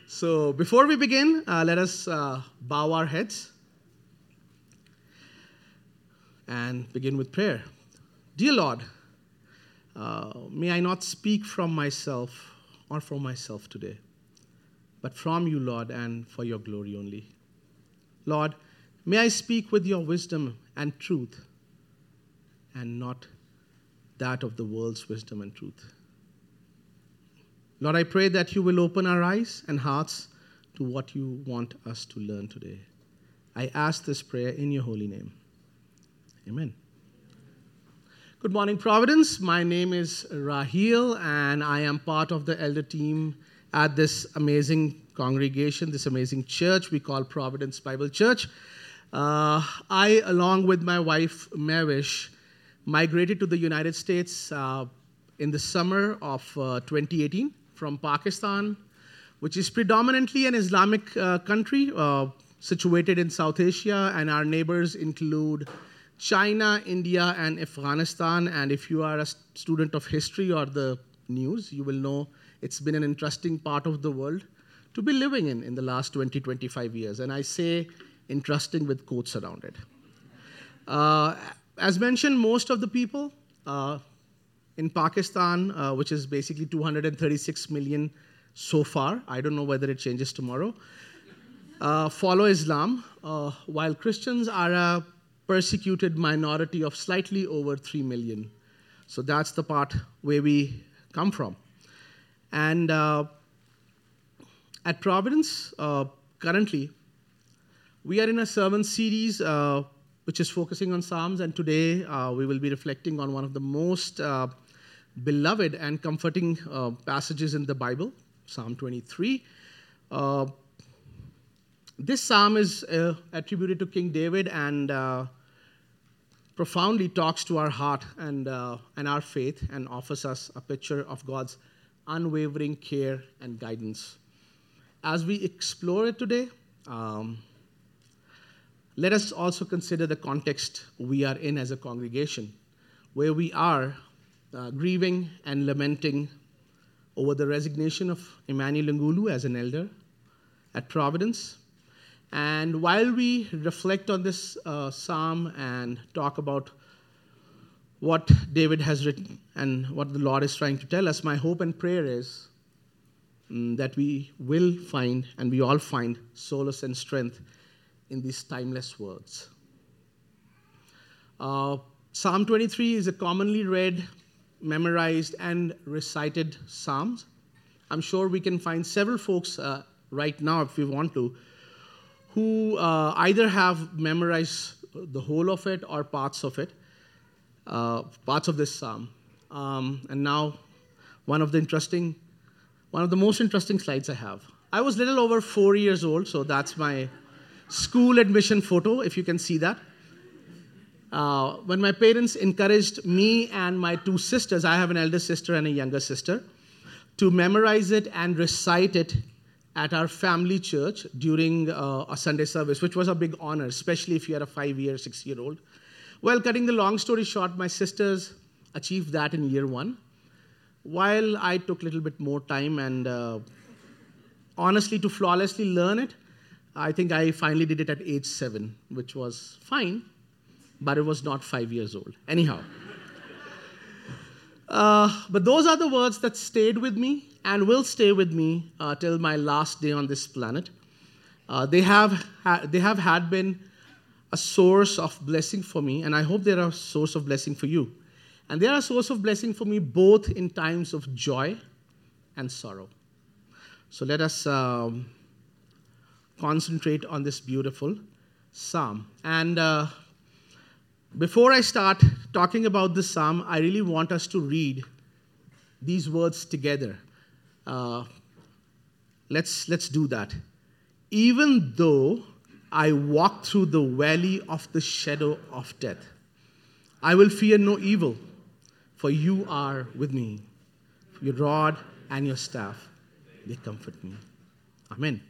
So before we begin, let us bow our heads and begin with prayer. Dear Lord, may I not speak from myself or for myself today, but from you, Lord, and for your glory only. Lord, may I speak with your wisdom and truth, and not that of the world's wisdom and truth. Lord, I pray that you will open our eyes and hearts to what you want us to learn today. I ask this prayer in your holy name. Amen. Good morning, Providence. My name is Raheel, and I am part of the elder team at this amazing congregation, this amazing church we call Providence Bible Church. I, along with my wife, Mavish, migrated to the United States in the summer of 2018 from Pakistan, which is predominantly an Islamic country situated in South Asia, and our neighbors include China, India, and Afghanistan. And if you are a student of history or the news, you will know it's been an interesting part of the world to be living in the last 20, 25 years. And I say interesting with quotes around it. As mentioned, most of the people in Pakistan, which is basically 236 million so far, I don't know whether it changes tomorrow, follow Islam, while Christians are a persecuted minority of slightly over 3 million. So that's the part where we come from. And at Providence, currently, we are in a sermon series which is focusing on Psalms, and today we will be reflecting on one of the most beloved and comforting passages in the Bible, Psalm 23. This psalm is attributed to King David and profoundly talks to our heart and our faith, and offers us a picture of God's unwavering care and guidance. As we explore it today, let us also consider the context we are in as a congregation, where we are grieving and lamenting over the resignation of Emmanuel Ngulu as an elder at Providence. And while we reflect on this psalm and talk about what David has written and what the Lord is trying to tell us, my hope and prayer is that we will find, and we all find, solace and strength in these timeless words. Psalm 23 is a commonly read, memorized, and recited psalms. I'm sure we can find several folks right now, if we want to, who either have memorized the whole of it or parts of it, parts of this psalm. And now, one of the most interesting slides I have. I was little over 4 years old, so that's my school admission photo, if you can see that. When my parents encouraged me and my two sisters, I have an elder sister and a younger sister, to memorize it and recite it at our family church during a Sunday service, which was a big honor, especially if you are a 5-year, 6-year-old. Well, cutting the long story short, my sisters achieved that in year 1, while I took a little bit more time and honestly, to flawlessly learn it, I think I finally did it at age 7, which was fine, but it was not 5 years old. Anyhow. But those are the words that stayed with me and will stay with me till my last day on this planet. They have had been a source of blessing for me, and I hope they're a source of blessing for you. And they are a source of blessing for me both in times of joy and sorrow. So let us concentrate on this beautiful psalm. And before I start talking about this psalm, I really want us to read these words together. Let's do that. Even though I walk through the valley of the shadow of death, I will fear no evil, for you are with me. Your rod and your staff, they comfort me. Amen.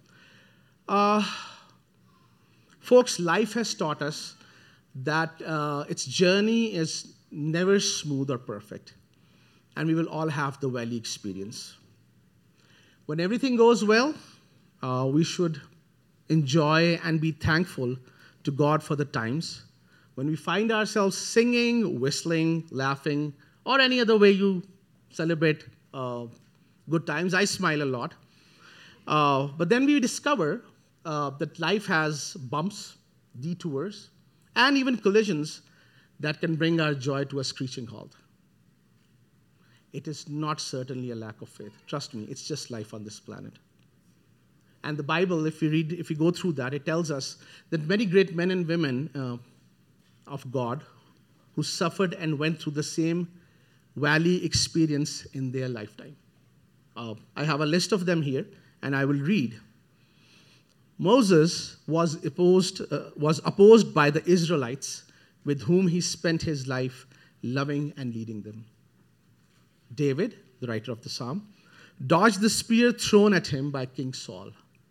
Folks, life has taught us that its journey is never smooth or perfect, and we will all have the valley experience. When everything goes well, we should enjoy and be thankful to God for the times when we find ourselves singing, whistling, laughing, or any other way you celebrate good times. I smile a lot. But then we discover that life has bumps, detours, and even collisions that can bring our joy to a screeching halt. It is not certainly a lack of faith. Trust me, it's just life on this planet. And the Bible, if we go through that, it tells us that many great men and women of God who suffered and went through the same valley experience in their lifetime. I have a list of them here, and I will read. Moses was opposed by the Israelites, with whom he spent his life loving and leading them. David, the writer of the psalm, dodged the spear thrown at him by King Saul.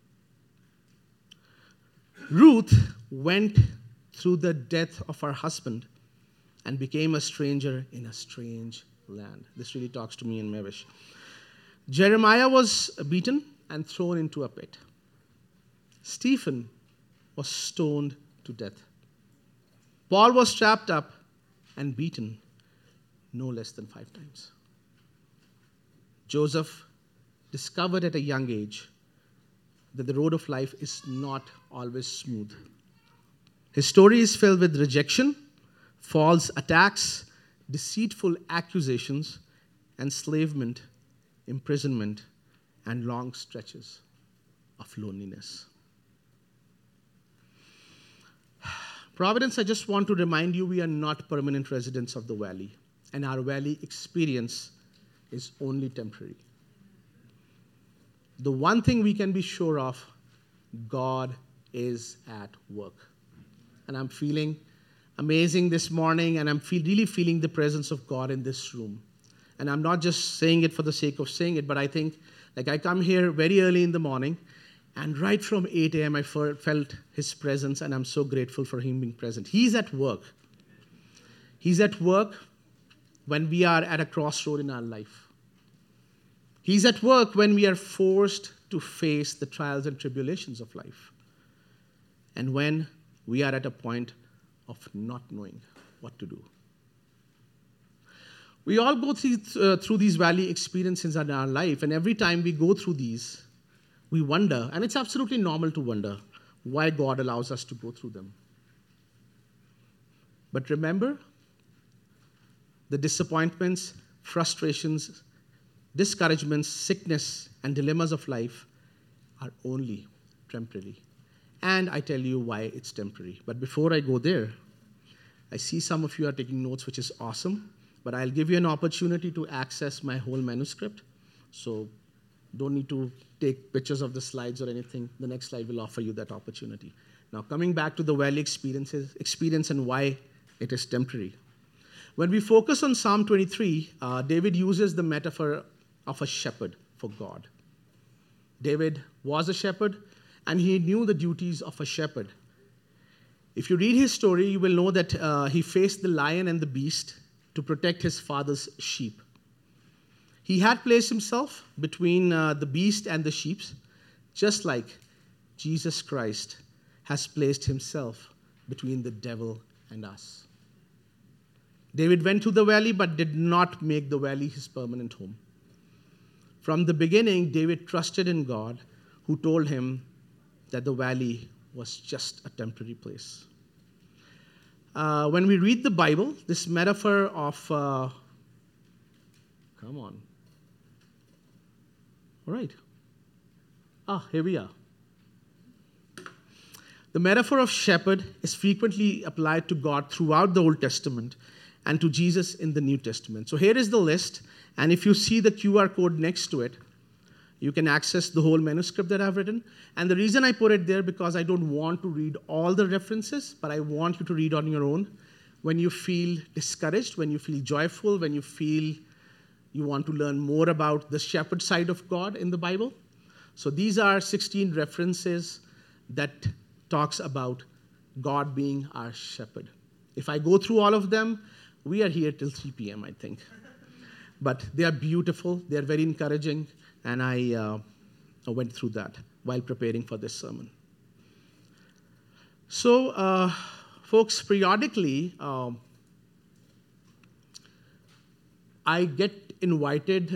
Ruth went through the death of her husband and became a stranger in a strange land. This really talks to me in Mavish. Jeremiah was beaten and thrown into a pit. Stephen was stoned to death. Paul was strapped up and beaten no less than 5 times. Joseph discovered at a young age that the road of life is not always smooth. His story is filled with rejection, false attacks, deceitful accusations, enslavement, imprisonment, and long stretches of loneliness. Providence, I just want to remind you, we are not permanent residents of the valley, and our valley experience is only temporary. The one thing we can be sure of, God is at work. And I'm feeling amazing this morning, and I'm really feeling the presence of God in this room. And I'm not just saying it for the sake of saying it, but I think, like, I come here very early in the morning, and right from 8 a.m. I felt his presence, and I'm so grateful for him being present. He's at work. He's at work when we are at a crossroad in our life. He's at work when we are forced to face the trials and tribulations of life, and when we are at a point of not knowing what to do. We all go through these valley experiences in our life, and every time we go through these, we wonder, and it's absolutely normal to wonder, why God allows us to go through them. But remember, the disappointments, frustrations, discouragements, sickness, and dilemmas of life are only temporary. And I tell you why it's temporary. But before I go there, I see some of you are taking notes, which is awesome. But I'll give you an opportunity to access my whole manuscript. So don't need to take pictures of the slides or anything. The next slide will offer you that opportunity. Now, coming back to the valley experience and why it is temporary. When we focus on Psalm 23, David uses the metaphor of a shepherd for God. David was a shepherd, and he knew the duties of a shepherd. If you read his story, you will know that he faced the lion and the beast to protect his father's sheep. He had placed himself between the beast and the sheep, just like Jesus Christ has placed himself between the devil and us. David went to the valley but did not make the valley his permanent home. From the beginning, David trusted in God, who told him that the valley was just a temporary place. When we read the Bible, this metaphor of, come on. All right. Here we are. The metaphor of shepherd is frequently applied to God throughout the Old Testament and to Jesus in the New Testament. So here is the list, and if you see the QR code next to it, you can access the whole manuscript that I've written. And the reason I put it there, because I don't want to read all the references, but I want you to read on your own. When you feel discouraged, when you feel joyful, when you feel you want to learn more about the shepherd side of God in the Bible. So these are 16 references that talks about God being our shepherd. If I go through all of them, we are here till 3 p.m., I think. But they are beautiful, they are very encouraging, and I went through that. while preparing for this sermon. So, folks, periodically, I get invited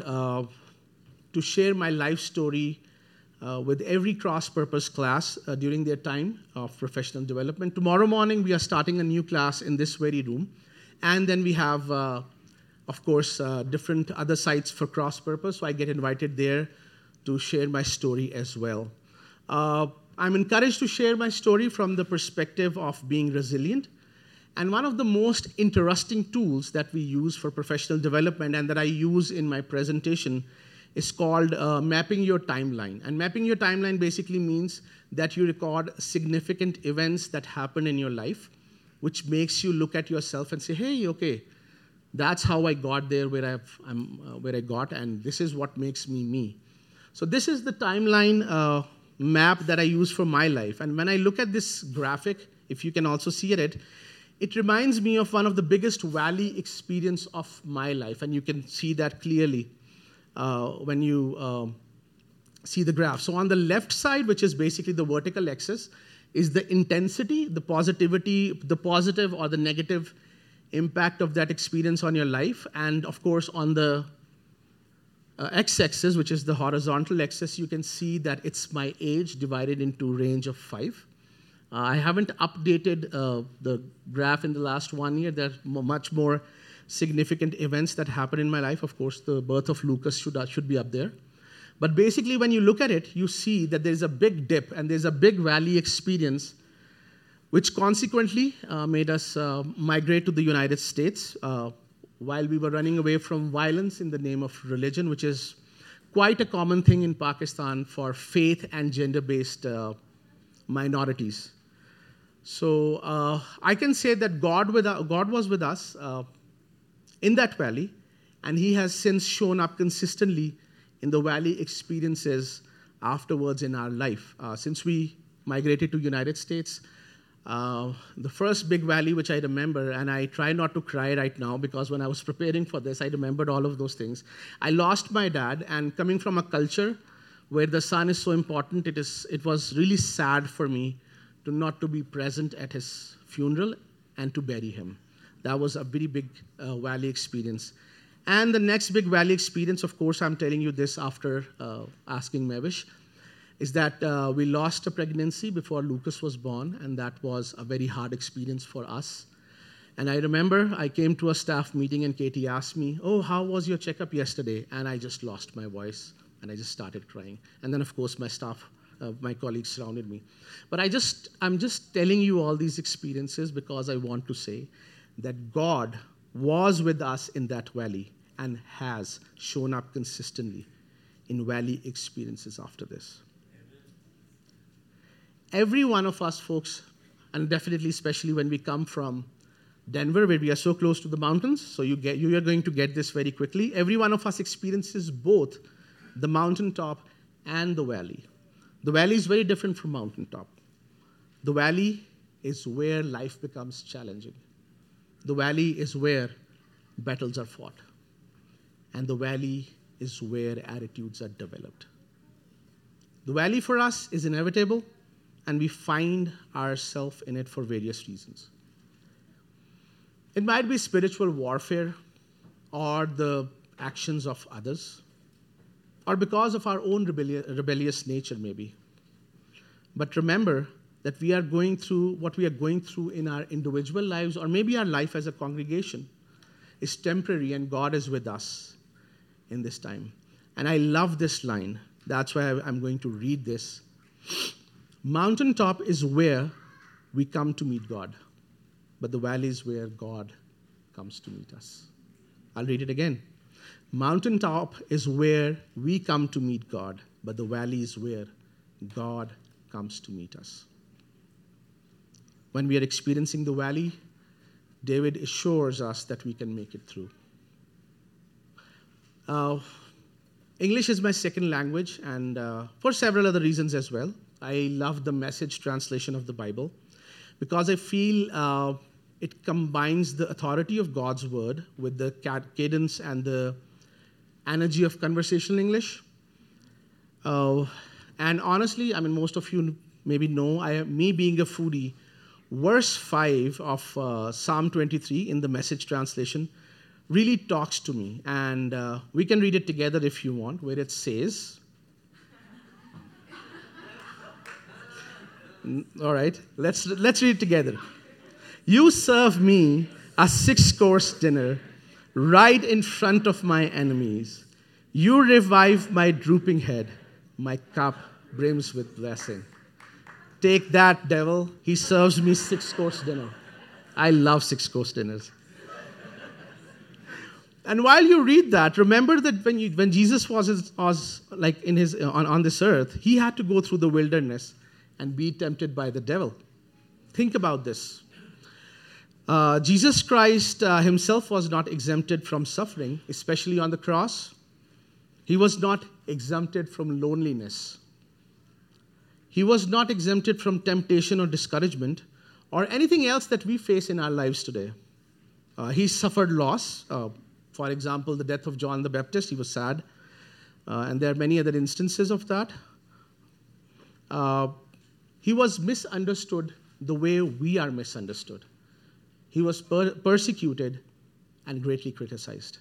to share my life story with every cross-purpose class during their time of professional development. Tomorrow morning, we are starting a new class in this very room. And then we have, of course, different other sites for cross-purpose. So I get invited there to share my story as well. I'm encouraged to share my story from the perspective of being resilient. And one of the most interesting tools that we use for professional development and that I use in my presentation is called mapping your timeline. And mapping your timeline basically means that you record significant events that happen in your life, which makes you look at yourself and say, hey, okay, that's how I got there where I got, and this is what makes me me. So this is the timeline map that I use for my life. And when I look at this graphic, if you can also see it, it reminds me of one of the biggest valley experience of my life. And you can see that clearly when you see the graph. So on the left side, which is basically the vertical axis, is the intensity, the positivity, the positive or the negative impact of that experience on your life. And of course, on the x-axis, which is the horizontal axis, you can see that it's my age divided into range of 5. I haven't updated the graph in the last 1 year. There are much more significant events that happen in my life. Of course, the birth of Lucas should be up there. But basically, when you look at it, you see that there's a big dip and there's a big valley experience, which consequently made us migrate to the United States while we were running away from violence in the name of religion, which is quite a common thing in Pakistan for faith and gender-based minorities. So I can say that God was with us in that valley, and he has since shown up consistently in the valley experiences afterwards in our life. Since we migrated to United States, the first big valley which I remember, and I try not to cry right now because when I was preparing for this, I remembered all of those things. I lost my dad, and coming from a culture where the son is so important, it was really sad for me not to be present at his funeral and to bury him. That was a very big valley experience. And the next big valley experience, of course, I'm telling you this after asking Mavish, is that we lost a pregnancy before Lucas was born, and that was a very hard experience for us. And I remember I came to a staff meeting and Katie asked me, oh, how was your checkup yesterday? And I just lost my voice and I just started crying. And then, of course, my staff, my colleagues surrounded me. But I'm just telling you all these experiences because I want to say that God was with us in that valley and has shown up consistently in valley experiences after this. Every one of us, folks, and definitely especially when we come from Denver, where we are so close to the mountains, so you are going to get this very quickly. Every one of us experiences both the mountaintop and the valley. The valley is very different from mountaintop. The valley is where life becomes challenging. The valley is where battles are fought. And the valley is where attitudes are developed. The valley for us is inevitable, and we find ourselves in it for various reasons. It might be spiritual warfare, or the actions of others, or because of our own rebellious nature, maybe. But remember that we are going through what we are going through in our individual lives, or maybe our life as a congregation, is temporary, and God is with us in this time. And I love this line. That's why I'm going to read this. Mountaintop is where we come to meet God, but the valley is where God comes to meet us. I'll read it again. Mountaintop is where we come to meet God, but the valley is where God comes to meet us. When we are experiencing the valley, David assures us that we can make it through. English is my second language, and for several other reasons as well. I love the Message translation of the Bible because I feel it combines the authority of God's word with the cadence and the energy of conversational English. And honestly, most of you maybe know, me being a foodie, verse 5 of Psalm 23 in the Message translation really talks to me. And we can read it together if you want, where it says, all right, let's read it together. You serve me a 6-course dinner right in front of my enemies. You revive my drooping head. My cup brims with blessing. Take that, devil. He serves me 6-course dinner. I love 6-course dinners. And while you read that, remember that when Jesus was like in his on this earth, he had to go through the wilderness and be tempted by the devil. Think about this. Jesus Christ himself was not exempted from suffering, especially on the cross. He was not exempted from loneliness. He was not exempted from temptation or discouragement or anything else that we face in our lives today. He suffered loss. For example, the death of John the Baptist, he was sad. And there are many other instances of that. He was misunderstood the way we are misunderstood. He was persecuted and greatly criticized.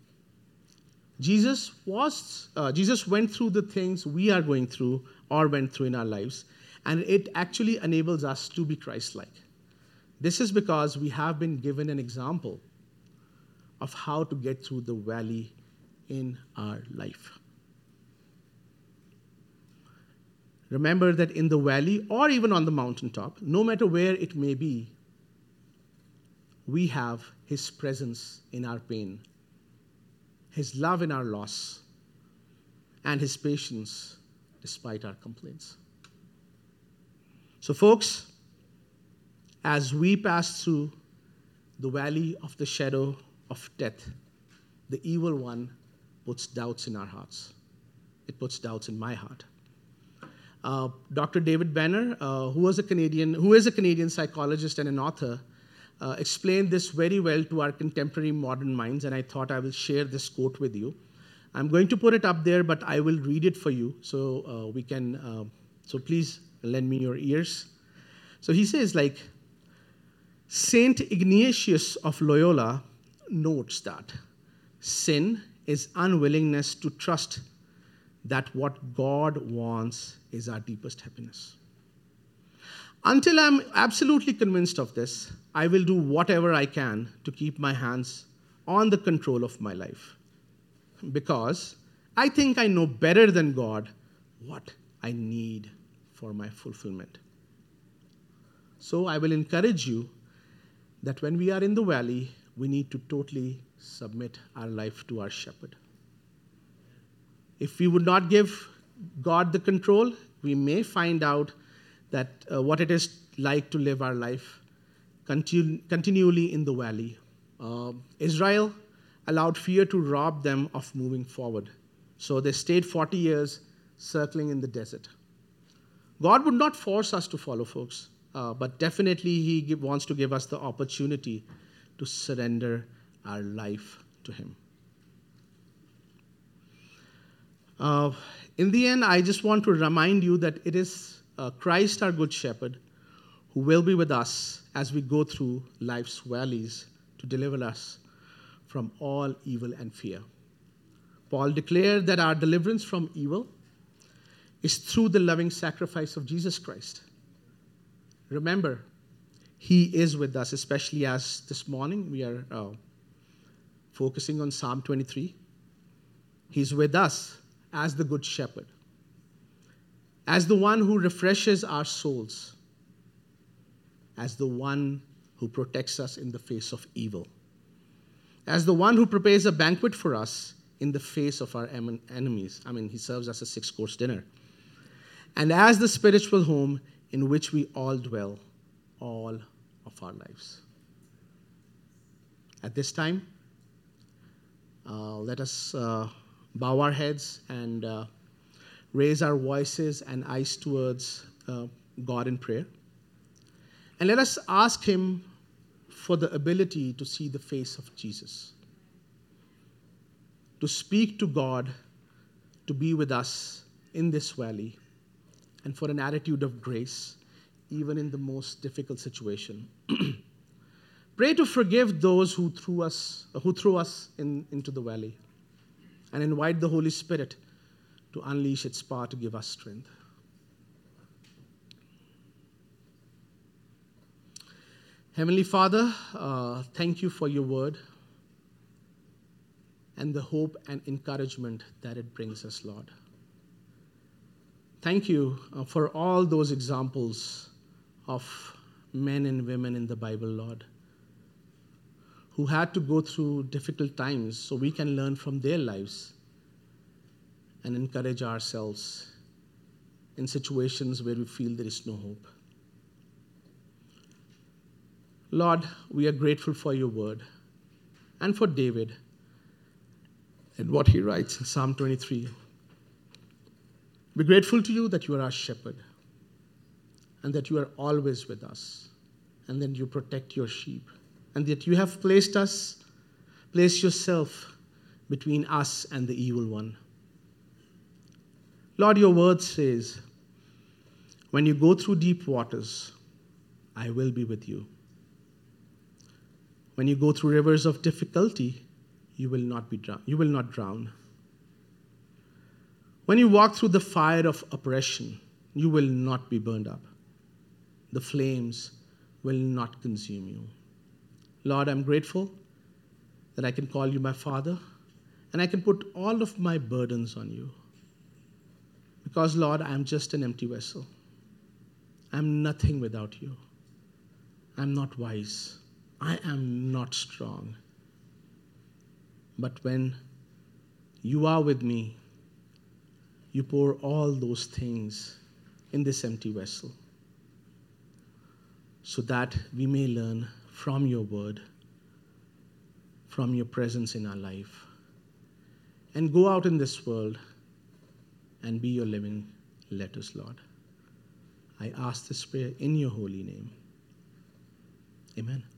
Jesus went through the things we are going through or went through in our lives, and it actually enables us to be Christ-like. This is because we have been given an example of how to get through the valley in our life. Remember that in the valley or even on the mountaintop, no matter where it may be, we have His presence in our pain, His love in our loss, and His patience despite our complaints. So, folks, as we pass through the valley of the shadow of death, the evil one puts doubts in our hearts. It puts doubts in my heart. Dr. David Banner, who is a Canadian psychologist and an author, explained this very well to our contemporary modern minds, and I thought I will share this quote with you. I'm going to put it up there, but I will read it for you so we can. So please lend me your ears. So he says, Saint Ignatius of Loyola notes that sin is unwillingness to trust that what God wants is our deepest happiness. Until I'm absolutely convinced of this, I will do whatever I can to keep my hands on the control of my life, because I think I know better than God what I need for my fulfillment. So I will encourage you that when we are in the valley, we need to totally submit our life to our shepherd. If we would not give God the control, we may find out that what it is like to live our life continually in the valley. Israel allowed fear to rob them of moving forward. So they stayed 40 years circling in the desert. God would not force us to follow, folks, but definitely He wants to give us the opportunity to surrender our life to Him. In the end, I just want to remind you that it is Christ, our good shepherd, who will be with us as we go through life's valleys to deliver us from all evil and fear. Paul declared that our deliverance from evil is through the loving sacrifice of Jesus Christ. Remember, He is with us, especially as this morning we are focusing on Psalm 23. He's with us as the good shepherd, as the one who refreshes our souls, as the one who protects us in the face of evil, as the one who prepares a banquet for us in the face of our enemies. He serves us a 6-course dinner. And as the spiritual home in which we all dwell all of our lives. At this time, let us bow our heads and raise our voices and eyes towards God in prayer. And let us ask Him for the ability to see the face of Jesus, to speak to God, to be with us in this valley, and for an attitude of grace, even in the most difficult situation. Pray to forgive those who threw us into the valley, and invite the Holy Spirit to unleash its power to give us strength. Heavenly Father, thank you for your word and the hope and encouragement that it brings us, Lord. Thank you for all those examples of men and women in the Bible, Lord, who had to go through difficult times so we can learn from their lives and encourage ourselves in situations where we feel there is no hope. Lord, we are grateful for your word and for David and what he writes in Psalm 23. We're grateful to you that you are our shepherd and that you are always with us and that you protect your sheep and that you have placed yourself between us and the evil one. Lord, your word says, when you go through deep waters, I will be with you. When you go through rivers of difficulty, you will not drown. When you walk through the fire of oppression, you will not be burned up. The flames will not consume you. Lord, I'm grateful that I can call you my Father and I can put all of my burdens on you. Because, Lord, I'm just an empty vessel. I'm nothing without you. I'm not wise. I am not strong. But when you are with me, you pour all those things in this empty vessel so that we may learn from your word, from your presence in our life, and go out in this world and be your living letters, Lord. I ask this prayer in your holy name. Amen.